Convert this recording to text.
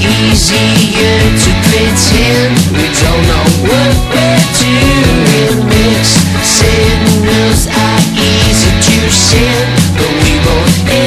easier to pretend we don't know what we're doing. Mixed signals are easy to send, but we won't